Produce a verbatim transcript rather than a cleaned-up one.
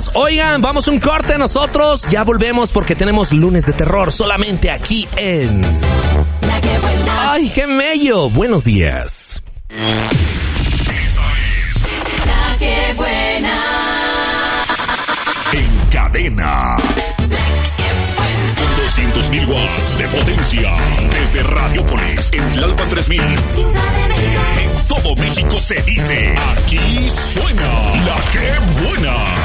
amigos. Oigan, vamos un corte nosotros. Ya volvemos porque tenemos lunes de terror solamente aquí en... La que buena. ¡Ay, qué mello! Buenos días. La que buena. En cadena. Con doscientos mil watts de potencia. Desde Radiópolis, en Tlalpan tres mil. Ciudad de México. En todo México se dice, aquí suena La que buena.